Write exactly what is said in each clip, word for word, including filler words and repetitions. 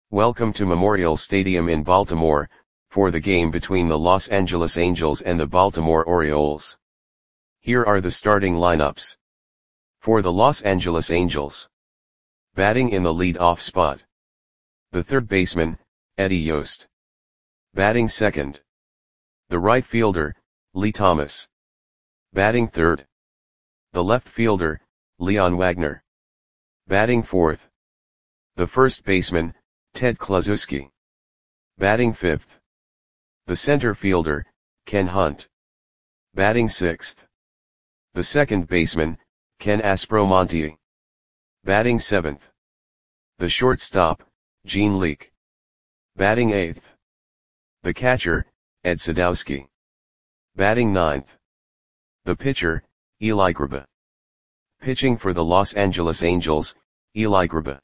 Welcome to Memorial Stadium in Baltimore, for the game between the Los Angeles Angels and the Baltimore Orioles. Here are the starting lineups. For the Los Angeles Angels. Batting in the lead-off spot. The third baseman, Eddie Yost. Batting second. The right fielder, Lee Thomas. Batting third. The left fielder, Leon Wagner. Batting fourth. The first baseman, Ted Kluszewski. Batting fifth. The center fielder, Ken Hunt. Batting sixth. The second baseman, Ken Aspromonte. Batting seventh. The shortstop, Gene Leake. Batting eighth. The catcher, Ed Sadowski. Batting ninth. The pitcher, Eli Grba. Pitching for the Los Angeles Angels, Eli Grba.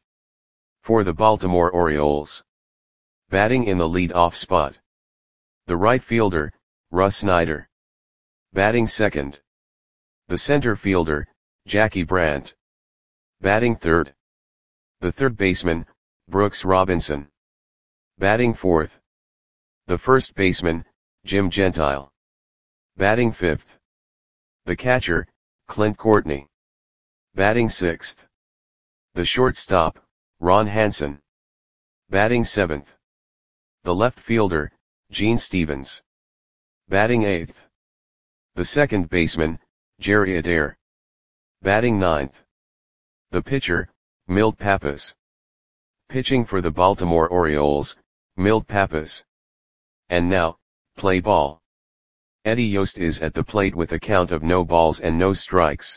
For the Baltimore Orioles. Batting in the lead-off spot. The right fielder, Russ Snyder. Batting second. The center fielder, Jackie Brandt. Batting third. The third baseman, Brooks Robinson. Batting fourth. The first baseman, Jim Gentile. Batting fifth. The catcher, Clint Courtney. Batting sixth. The shortstop, Ron Hansen. Batting seventh. The left fielder, Gene Stevens. Batting eighth. The second baseman, Jerry Adair. Batting ninth. The pitcher, Milt Pappas. Pitching for the Baltimore Orioles, Milt Pappas. And now, play ball. Eddie Yost is at the plate with a count of no balls and no strikes.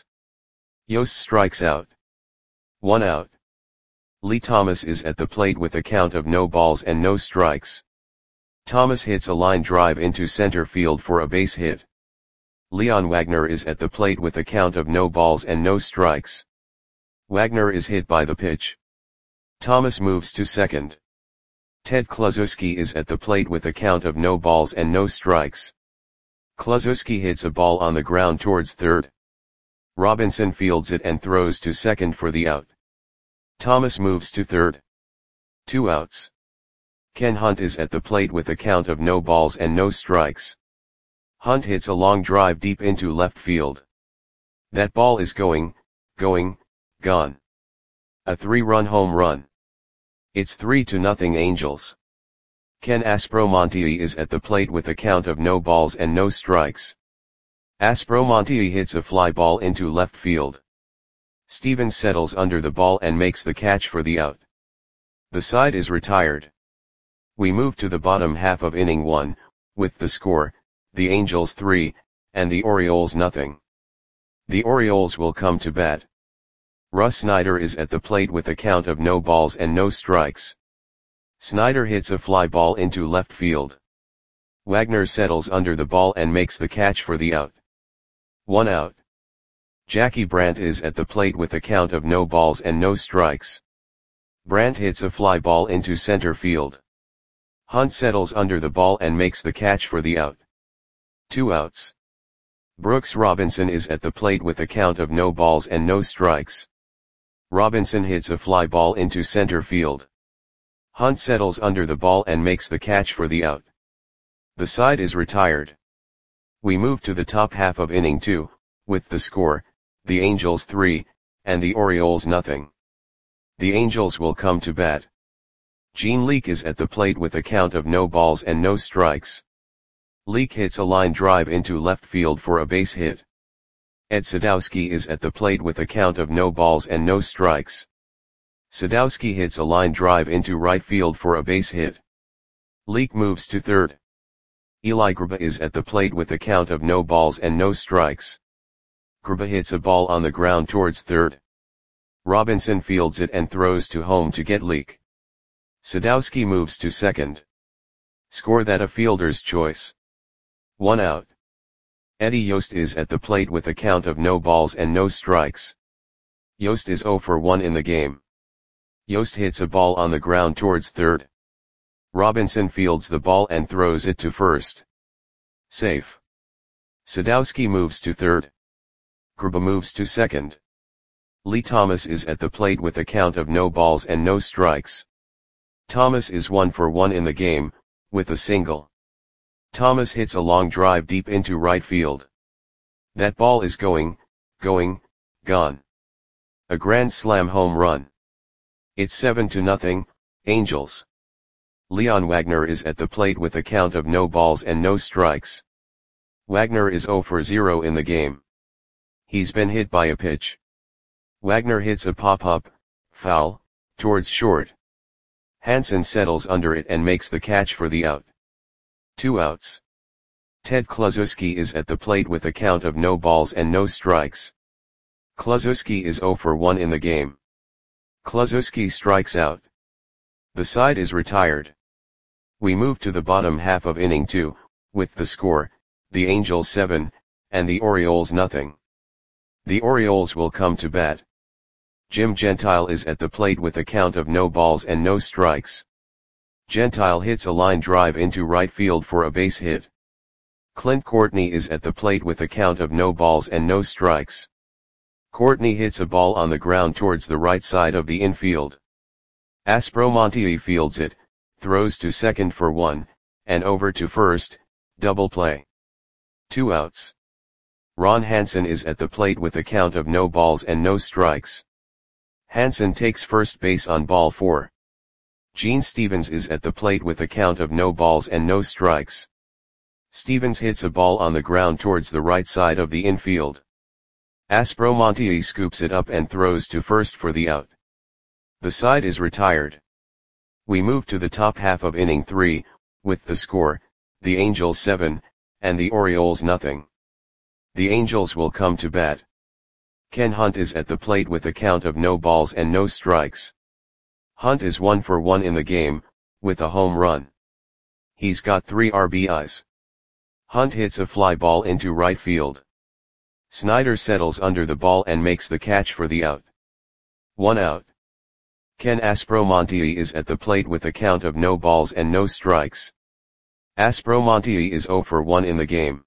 Yost strikes out. One out. Lee Thomas is at the plate with a count of no balls and no strikes. Thomas hits a line drive into center field for a base hit. Leon Wagner is at the plate with a count of no balls and no strikes. Wagner is hit by the pitch. Thomas moves to second. Ted Kluszewski is at the plate with a count of no balls and no strikes. Kluszewski hits a ball on the ground towards third. Robinson fields it and throws to second for the out. Thomas moves to third. Two outs. Ken Hunt is at the plate with a count of no balls and no strikes. Hunt hits a long drive deep into left field. That ball is going, going, gone. A three-run home run. It's three to nothing Angels. Ken Aspromonte is at the plate with a count of no balls and no strikes. Aspromonte hits a fly ball into left field. Stevens settles under the ball and makes the catch for the out. The side is retired. We move to the bottom half of inning one, with the score, the Angels three, and the Orioles nothing. The Orioles will come to bat. Russ Snyder is at the plate with a count of no balls and no strikes. Snyder hits a fly ball into left field. Wagner settles under the ball and makes the catch for the out. One out. Jackie Brandt is at the plate with a count of no balls and no strikes. Brandt hits a fly ball into center field. Hunt settles under the ball and makes the catch for the out. Two outs. Brooks Robinson is at the plate with a count of no balls and no strikes. Robinson hits a fly ball into center field. Hunt settles under the ball and makes the catch for the out. The side is retired. We move to the top half of inning two, with the score, the Angels three, and the Orioles nothing. The Angels will come to bat. Gene Leake is at the plate with a count of no balls and no strikes. Leake hits a line drive into left field for a base hit. Ed Sadowski is at the plate with a count of no balls and no strikes. Sadowski hits a line drive into right field for a base hit. Leake moves to third. Eli Grba is at the plate with a count of no balls and no strikes. Grba hits a ball on the ground towards third. Robinson fields it and throws to home to get Leake. Sadowski moves to second. Score that a fielder's choice. One out. Eddie Yost is at the plate with a count of no balls and no strikes. Yost is zero for one in the game. Yost hits a ball on the ground towards third. Robinson fields the ball and throws it to first. Safe. Sadowski moves to third. Grba moves to second. Lee Thomas is at the plate with a count of no balls and no strikes. Thomas is one for one in the game, with a single. Thomas hits a long drive deep into right field. That ball is going, going, gone. A grand slam home run. It's seven to nothing, Angels. Leon Wagner is at the plate with a count of no balls and no strikes. Wagner is zero for zero in the game. He's been hit by a pitch. Wagner hits a pop-up, foul, towards short. Hansen settles under it and makes the catch for the out. Two outs. Ted Kluszewski is at the plate with a count of no balls and no strikes. Kluszewski is zero for one in the game. Kluszewski strikes out. The side is retired. We move to the bottom half of inning two, with the score, the Angels seven, and the Orioles nothing. The Orioles will come to bat. Jim Gentile is at the plate with a count of no balls and no strikes. Gentile hits a line drive into right field for a base hit. Clint Courtney is at the plate with a count of no balls and no strikes. Courtney hits a ball on the ground towards the right side of the infield. Aspromonte fields it, throws to second for one, and over to first, double play. Two outs. Ron Hansen is at the plate with a count of no balls and no strikes. Hansen takes first base on ball four. Gene Stevens is at the plate with a count of no balls and no strikes. Stevens hits a ball on the ground towards the right side of the infield. Aspromonte scoops it up and throws to first for the out. The side is retired. We move to the top half of inning three, with the score, the Angels seven, and the Orioles nothing. The Angels will come to bat. Ken Hunt is at the plate with a count of no balls and no strikes. Hunt is one for one in the game, with a home run. He's got three R B Is. Hunt hits a fly ball into right field. Snyder settles under the ball and makes the catch for the out. One out. Ken Aspromonte is at the plate with a count of no balls and no strikes. Aspromonte is zero for one in the game.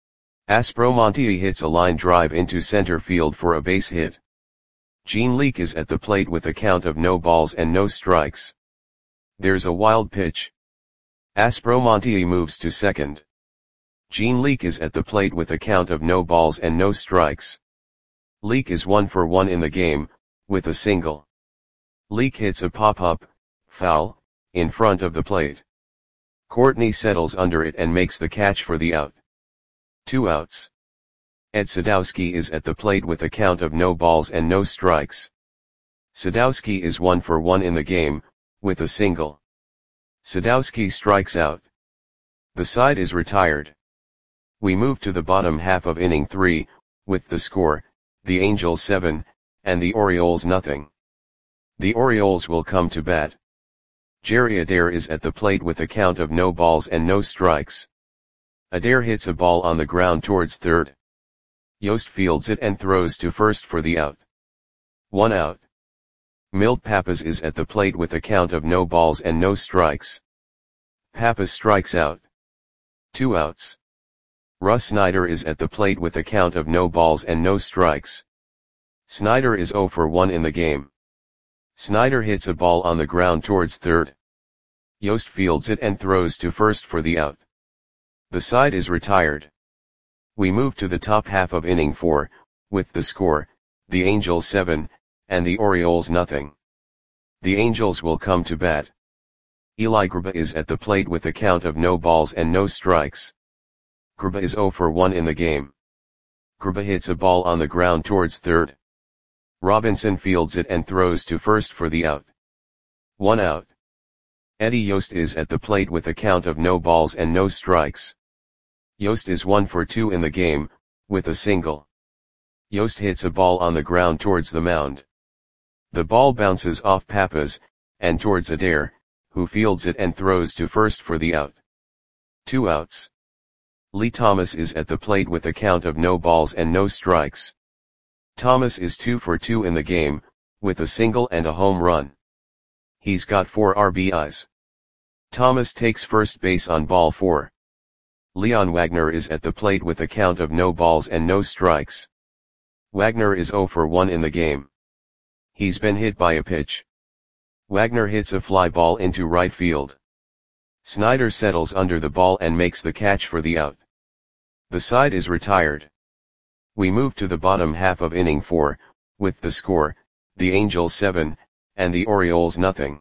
Aspromonte hits a line drive into center field for a base hit. Gene Leake is at the plate with a count of no balls and no strikes. There's a wild pitch. Aspromonte moves to second. Gene Leake is at the plate with a count of no balls and no strikes. Leake is one for one in the game, with a single. Leake hits a pop-up, foul, in front of the plate. Courtney settles under it and makes the catch for the out. Two outs. Ed Sadowski is at the plate with a count of no balls and no strikes. Sadowski is one for one in the game, with a single. Sadowski strikes out. The side is retired. We move to the bottom half of inning three, with the score, the Angels seven, and the Orioles nothing. The Orioles will come to bat. Jerry Adair is at the plate with a count of no balls and no strikes. Adair hits a ball on the ground towards third. Yost fields it and throws to first for the out. One out. Milt Pappas is at the plate with a count of no balls and no strikes. Pappas strikes out. Two outs. Russ Snyder is at the plate with a count of no balls and no strikes. Snyder is zero for one in the game. Snyder hits a ball on the ground towards third. Yost fields it and throws to first for the out. The side is retired. We move to the top half of inning four, with the score, the Angels seven, and the Orioles nothing. The Angels will come to bat. Eli Grba is at the plate with a count of no balls and no strikes. Grba is zero for one in the game. Grba hits a ball on the ground towards third. Robinson fields it and throws to first for the out. One out. Eddie Yost is at the plate with a count of no balls and no strikes. Yost is one for two in the game, with a single. Yost hits a ball on the ground towards the mound. The ball bounces off Pappas, and towards Adair, who fields it and throws to first for the out. Two outs. Lee Thomas is at the plate with a count of no balls and no strikes. Thomas is two for two in the game, with a single and a home run. He's got four R B Is. Thomas takes first base on ball four. Leon Wagner is at the plate with a count of no balls and no strikes. Wagner is zero for one in the game. He's been hit by a pitch. Wagner hits a fly ball into right field. Snyder settles under the ball and makes the catch for the out. The side is retired. We move to the bottom half of inning four, with the score, the Angels seven, and the Orioles nothing.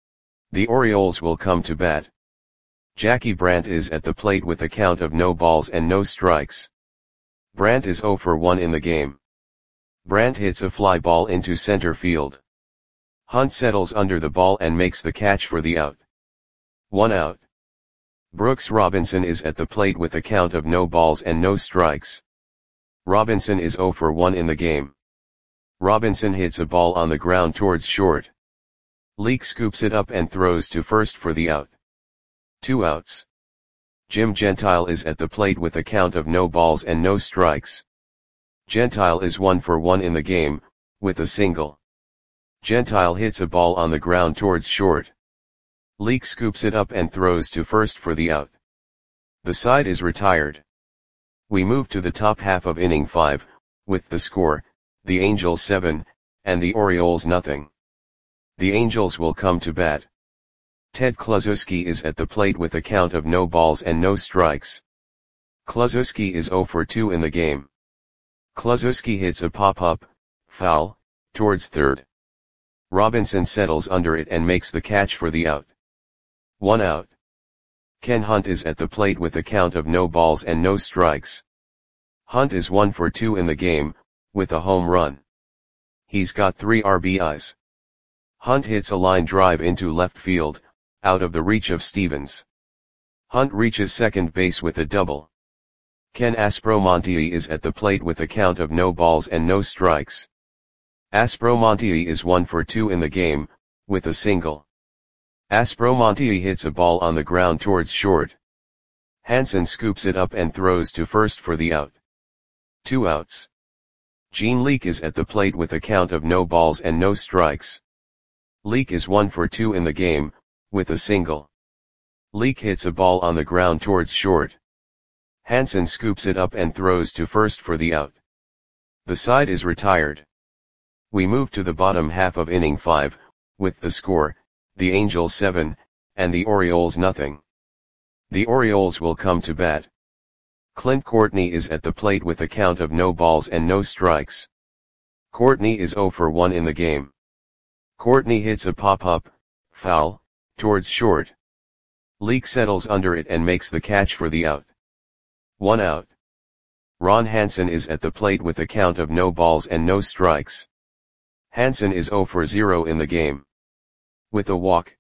The Orioles will come to bat. Jackie Brandt is at the plate with a count of no balls and no strikes. Brandt is zero for one in the game. Brandt hits a fly ball into center field. Hunt settles under the ball and makes the catch for the out. One out. Brooks Robinson is at the plate with a count of no balls and no strikes. Robinson is zero for one in the game. Robinson hits a ball on the ground towards short. Leake scoops it up and throws to first for the out. Two outs. Jim Gentile is at the plate with a count of no balls and no strikes. Gentile is one for one in the game, with a single. Gentile hits a ball on the ground towards short. Leake scoops it up and throws to first for the out. The side is retired. We move to the top half of inning five, with the score, the Angels seven, and the Orioles nothing. The Angels will come to bat. Ted Kluszewski is at the plate with a count of no balls and no strikes. Kluszewski is zero for two in the game. Kluszewski hits a pop-up, foul, towards third. Robinson settles under it and makes the catch for the out. One out. Ken Hunt is at the plate with a count of no balls and no strikes. Hunt is one for two in the game, with a home run. He's got three R B Is. Hunt hits a line drive into left field, out of the reach of Stevens. Hunt reaches second base with a double. Ken Aspromonte is at the plate with a count of no balls and no strikes. Aspromonte is one for two in the game, with a single. Aspromonte hits a ball on the ground towards short. Hansen scoops it up and throws to first for the out. Two outs. Gene Leake is at the plate with a count of no balls and no strikes. Leake is one for two in the game, with a single. Leake hits a ball on the ground towards short. Hansen scoops it up and throws to first for the out. The side is retired. We move to the bottom half of inning five, with the score, the Angels seven, and the Orioles nothing. The Orioles will come to bat. Clint Courtney is at the plate with a count of no balls and no strikes. Courtney is zero for one in the game. Courtney hits a pop-up, foul, towards short. Leake settles under it and makes the catch for the out. One out. Ron Hansen is at the plate with a count of no balls and no strikes. Hansen is zero for zero in the game. With a walk.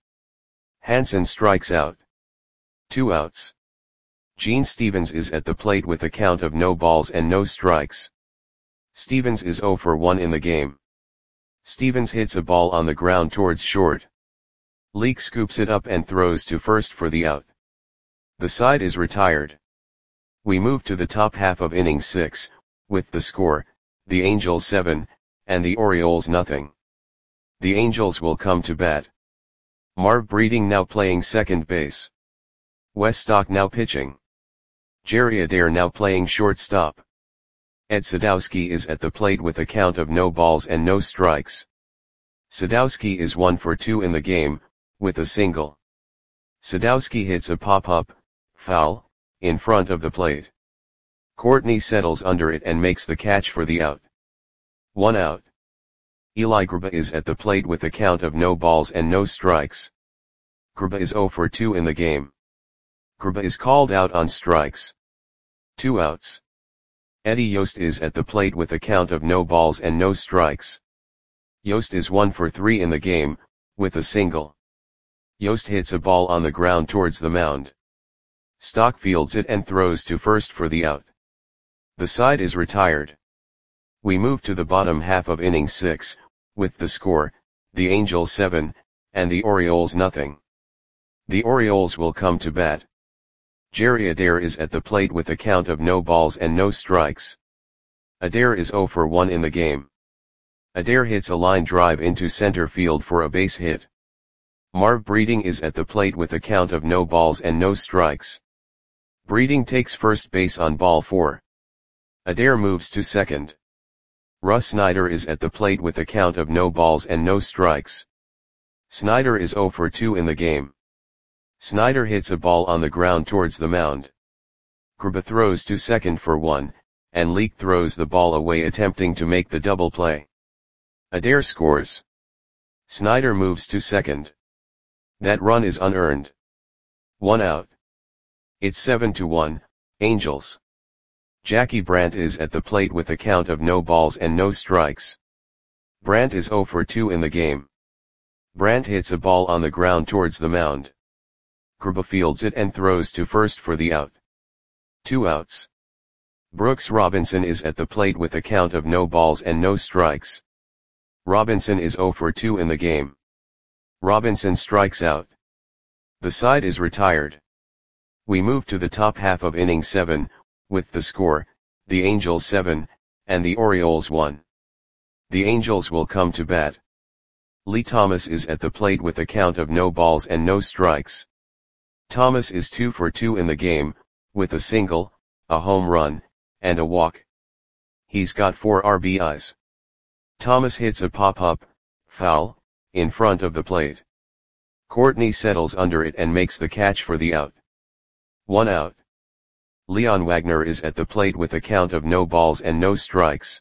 Hansen strikes out. Two outs. Gene Stevens is at the plate with a count of no balls and no strikes. Stevens is zero for one in the game. Stevens hits a ball on the ground towards short. Leake scoops it up and throws to first for the out. The side is retired. We move to the top half of inning six, with the score, the Angels seven, and the Orioles nothing. The Angels will come to bat. Marv Breeding now playing second base. Wes Stock now pitching. Jerry Adair now playing shortstop. Ed Sadowski is at the plate with a count of no balls and no strikes. Sadowski is one for two in the game, with a single. Sadowski hits a pop-up, foul, in front of the plate. Courtney settles under it and makes the catch for the out. One out. Eli Grba is at the plate with a count of no balls and no strikes. Grba is zero for two in the game. Grba is called out on strikes. Two outs. Eddie Yost is at the plate with a count of no balls and no strikes. Yost is one for three in the game, with a single. Yost hits a ball on the ground towards the mound. Stock fields it and throws to first for the out. The side is retired. We move to the bottom half of inning six, with the score, the Angels seven, and the Orioles nothing. The Orioles will come to bat. Jerry Adair is at the plate with a count of no balls and no strikes. Adair is zero for one in the game. Adair hits a line drive into center field for a base hit. Marv Breeding is at the plate with a count of no balls and no strikes. Breeding takes first base on ball four. Adair moves to second. Russ Snyder is at the plate with a count of no balls and no strikes. Snyder is zero for two in the game. Snyder hits a ball on the ground towards the mound. Grba throws to second for one, and Leake throws the ball away attempting to make the double play. Adair scores. Snyder moves to second. That run is unearned. One out. It's seven to one, Angels. Jackie Brandt is at the plate with a count of no balls and no strikes. Brandt is zero for two in the game. Brandt hits a ball on the ground towards the mound. Grba fields it and throws to first for the out. Two outs. Brooks Robinson is at the plate with a count of no balls and no strikes. Robinson is zero for two in the game. Robinson strikes out. The side is retired. We move to the top half of inning seven, with the score, the Angels seven, and the Orioles one. The Angels will come to bat. Lee Thomas is at the plate with a count of no balls and no strikes. Thomas is two for two in the game, with a single, a home run, and a walk. He's got four R B Is. Thomas hits a pop-up, foul, in front of the plate. Courtney settles under it and makes the catch for the out. One out. Leon Wagner is at the plate with a count of no balls and no strikes.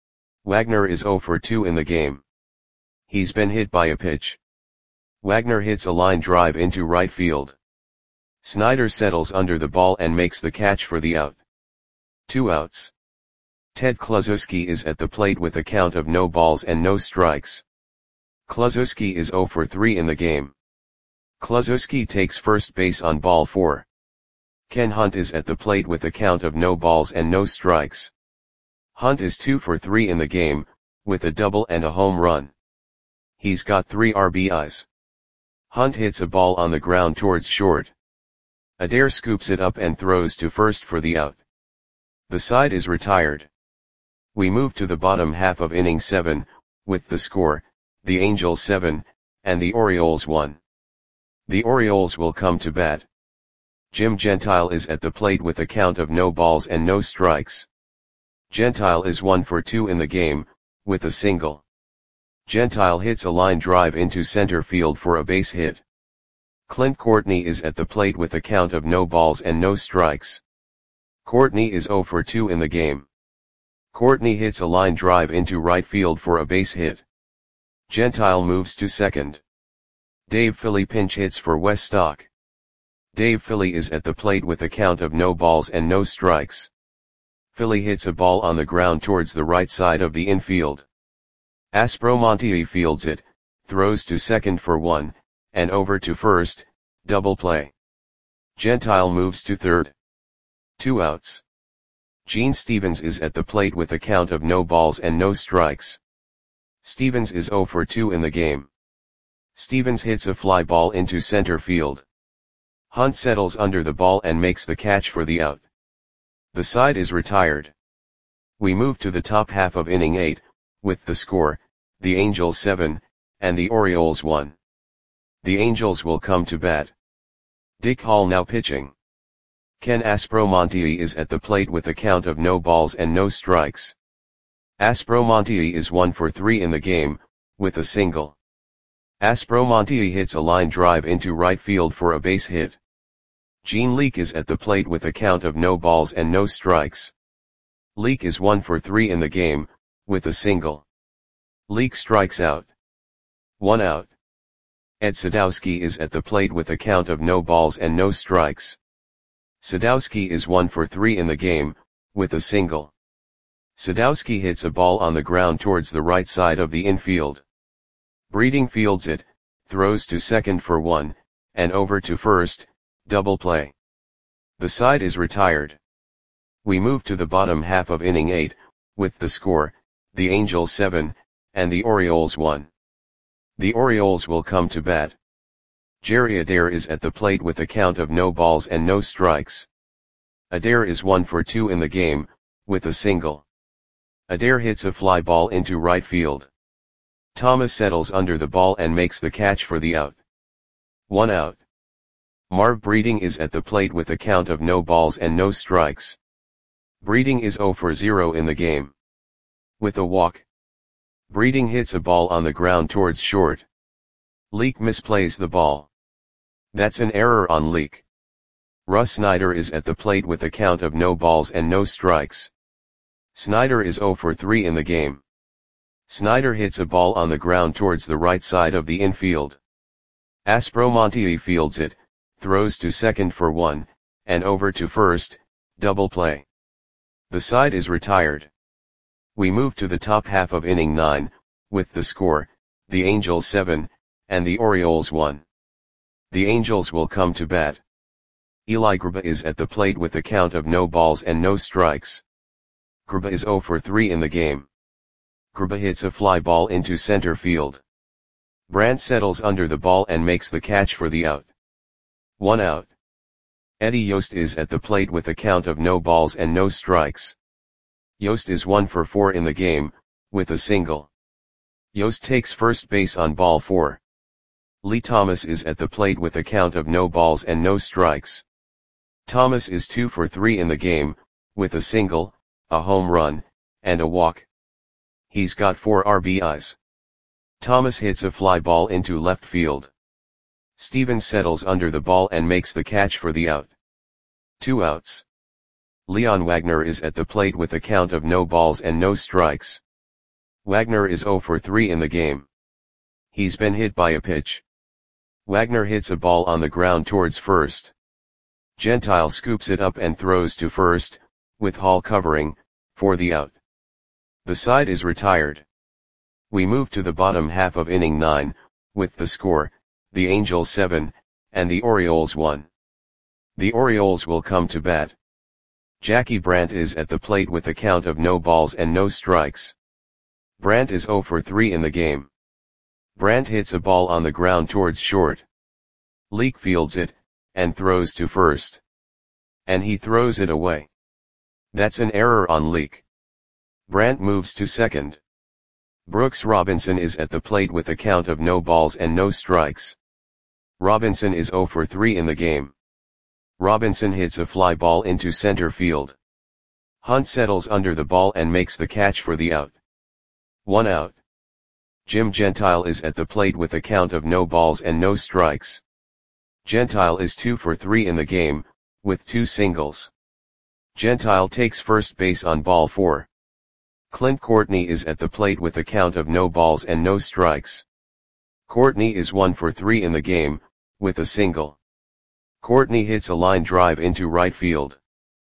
Wagner is zero for two in the game. He's been hit by a pitch. Wagner hits a line drive into right field. Snyder settles under the ball and makes the catch for the out. Two outs. Ted Kluszewski is at the plate with a count of no balls and no strikes. Kluszewski is zero for three in the game. Kluszewski takes first base on ball four. Ken Hunt is at the plate with a count of no balls and no strikes. Hunt is two for three in the game, with a double and a home run. He's got three R B Is. Hunt hits a ball on the ground towards short. Adair scoops it up and throws to first for the out. The side is retired. We move to the bottom half of inning seven, with the score, the Angels seven, and the Orioles one. The Orioles will come to bat. Jim Gentile is at the plate with a count of no balls and no strikes. Gentile is one for two in the game, with a single. Gentile hits a line drive into center field for a base hit. Clint Courtney is at the plate with a count of no balls and no strikes. Courtney is zero for two in the game. Courtney hits a line drive into right field for a base hit. Gentile moves to second. Dave Philly pinch hits for Wes Stock. Dave Philly is at the plate with a count of no balls and no strikes. Philly hits a ball on the ground towards the right side of the infield. Aspromonte fields it, throws to second for one, and over to first, double play. Gentile moves to third. Two outs. Gene Stevens is at the plate with a count of no balls and no strikes. Stevens is zero for two in the game. Stevens hits a fly ball into center field. Hunt settles under the ball and makes the catch for the out. The side is retired. We move to the top half of inning eight, with the score, the Angels seven, and the Orioles one. The Angels will come to bat. Dick Hall now pitching. Ken Aspromonte is at the plate with a count of no balls and no strikes. Aspromonte is one for three in the game, with a single. Aspromonte hits a line drive into right field for a base hit. Gene Leake is at the plate with a count of no balls and no strikes. Leake is one for three in the game, with a single. Leake strikes out. One out. Ed Sadowski is at the plate with a count of no balls and no strikes. Sadowski is one for three in the game, with a single. Sadowski hits a ball on the ground towards the right side of the infield. Breeding fields it, throws to second for one, and over to first, double play. The side is retired. We move to the bottom half of inning eight, with the score, the Angels seven, and the Orioles one. The Orioles will come to bat. Jerry Adair is at the plate with a count of no balls and no strikes. Adair is one for two in the game, with a single. Adair hits a fly ball into right field. Thomas settles under the ball and makes the catch for the out. One out. Marv Breeding is at the plate with a count of no balls and no strikes. Breeding is zero for zero in the game. With a walk. Breeding hits a ball on the ground towards short. Leak misplays the ball. That's an error on Leak. Russ Snyder is at the plate with a count of no balls and no strikes. Snyder is zero for three in the game. Snyder hits a ball on the ground towards the right side of the infield. Aspromonte fields it, throws to second for one, and over to first, double play. The side is retired. We move to the top half of inning nine, with the score, the Angels seven, and the Orioles one. The Angels will come to bat. Eli Grba is at the plate with a count of no balls and no strikes. Grba is zero for three in the game. Grba hits a fly ball into center field. Brandt settles under the ball and makes the catch for the out. One out. Eddie Yost is at the plate with a count of no balls and no strikes. Yost is one for four in the game, with a single. Yost takes first base on ball four. Lee Thomas is at the plate with a count of no balls and no strikes. Thomas is two for three in the game, with a single, a home run, and a walk. He's got four R B Is. Thomas hits a fly ball into left field. Stevens settles under the ball and makes the catch for the out. Two outs. Leon Wagner is at the plate with a count of no balls and no strikes. Wagner is zero for three in the game. He's been hit by a pitch. Wagner hits a ball on the ground towards first. Gentile scoops it up and throws to first, with Hall covering, for the out. The side is retired. We move to the bottom half of inning nine, with the score, the Angels seven, and the Orioles one. The Orioles will come to bat. Jackie Brandt is at the plate with a count of no balls and no strikes. Brandt is zero for three in the game. Brandt hits a ball on the ground towards short. Leak fields it, and throws to first. And he throws it away. That's an error on Leak. Brandt moves to second. Brooks Robinson is at the plate with a count of no balls and no strikes. Robinson is zero for three in the game. Robinson hits a fly ball into center field. Hunt settles under the ball and makes the catch for the out. One out. Jim Gentile is at the plate with a count of no balls and no strikes. Gentile is two for three in the game, with two singles. Gentile takes first base on ball four. Clint Courtney is at the plate with a count of no balls and no strikes. Courtney is one for three in the game, with a single. Courtney hits a line drive into right field.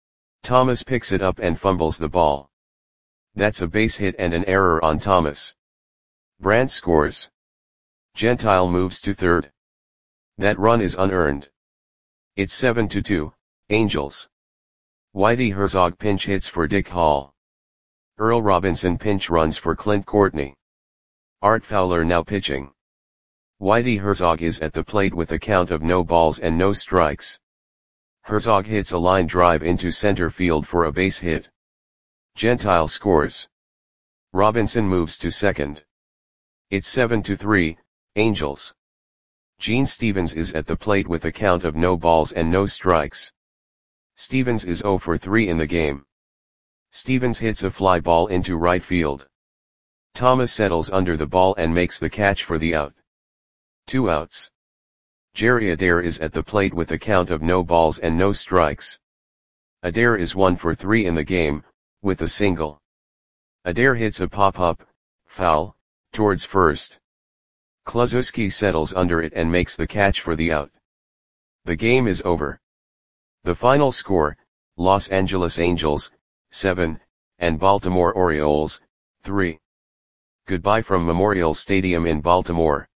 Thomas picks it up and fumbles the ball. That's a base hit and an error on Thomas. Brandt scores. Gentile moves to third. That run is unearned. It's seven to two, Angels. Whitey Herzog pinch hits for Dick Hall. Earl Robinson pinch runs for Clint Courtney. Art Fowler now pitching. Whitey Herzog is at the plate with a count of no balls and no strikes. Herzog hits a line drive into center field for a base hit. Gentile scores. Robinson moves to second. It's seven to three, Angels. Gene Stevens is at the plate with a count of no balls and no strikes. Stevens is zero for three in the game. Stevens hits a fly ball into right field. Thomas settles under the ball and makes the catch for the out. Two outs. Jerry Adair is at the plate with a count of no balls and no strikes. Adair is one for three in the game, with a single. Adair hits a pop-up, foul, towards first. Kluszewski settles under it and makes the catch for the out. The game is over. The final score, Los Angeles Angels, seven, and Baltimore Orioles, three. Goodbye from Memorial Stadium in Baltimore.